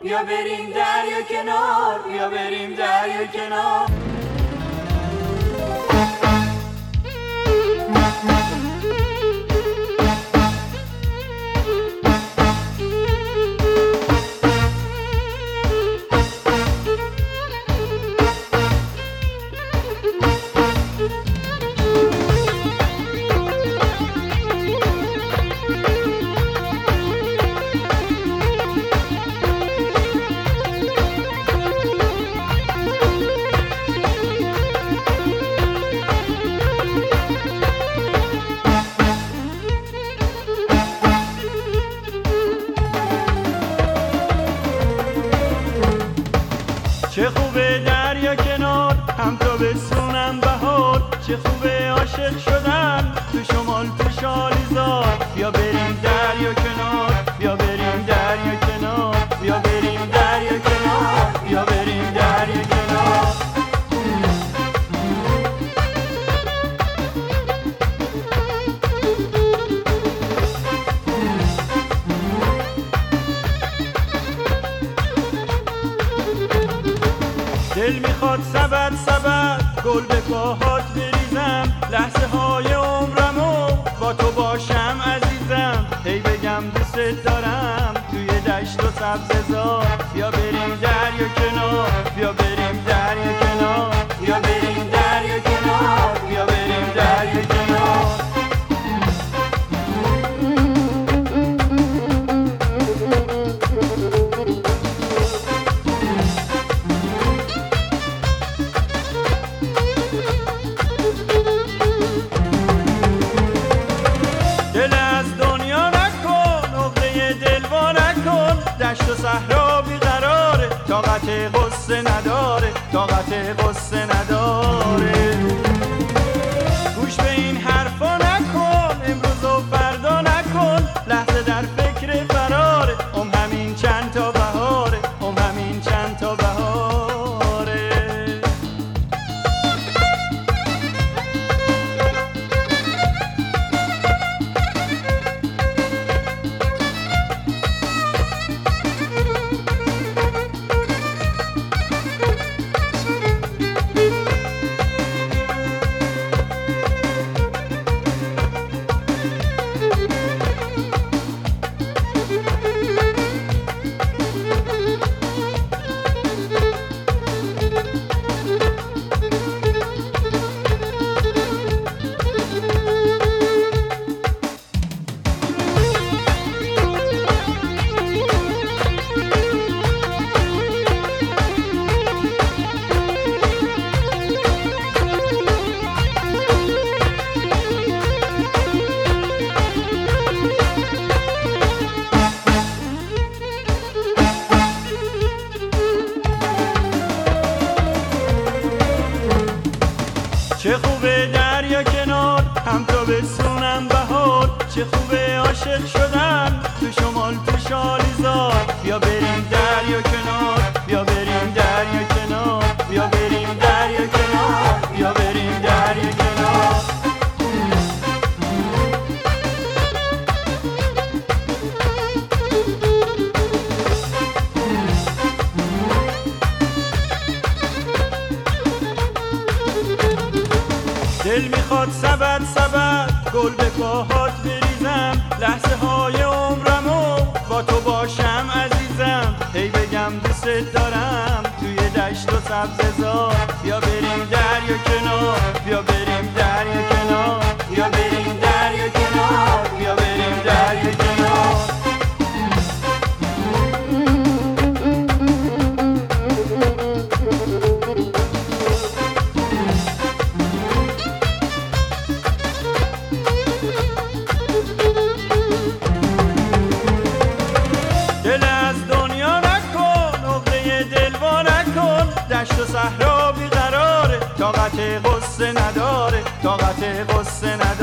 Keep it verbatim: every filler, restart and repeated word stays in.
بیا بریم دریا کنار، بیا بریم دریا کنار. چه خوبه دریا کنار، هم تا بسونم بهار. چه خوبه عاشق شدن تو شمال تو شالیزار. بیا بریم دریا کنار، بیا بریم دریا کنار، بیا بریم دریا کنار، بیا بریم دریا کنار. دل میخواد سبد سبد گل به پاهات بریزم. لحظه های عمرمو با تو باشم عزیزم. هی بگم دوست دارم توی دشت و سبززار. بیا بریم دریا کنار، بیا بریم دریا کنار، بیا بریم دریا کنار، بیا بریم دریا کنار. دل از دنیا نکن، عقده دل وا نکن. دشت و صحرا بیقراره، طاقت غصه نداره، طاقت غصه نداره. گوش به این حرفا نکن، امروز و فردا نکن. لحظه در فکر فراره، ام همین چند تا بهاره، ام همین چند تا بهاره. چه خوبه دریا کنار، هم تا بسونم بهار. چه خوبه عاشق شدن تو شمال تو شالیزار. بیا بریم دریا کنار، بیا بریم دریا کنار، بیا بریم دریا کنار، بیا بریم دریا کنار. دل میخواد سبد سبد گل به پاهات بریزم. لحظه های عمرمو با تو باشم عزیزم. هی بگم دوست دارم توی دشت و سبززار. بیا بریم دریا کنار، بیا بریم دریا کنار، بیا بریم دریا کنار، بیا بریم دریا کنار. دل از دنیا نکن، عقده دل وا نکن. دشت و صحرا بیقراره، طاقت غصه نداره، طاقت غصه نداره.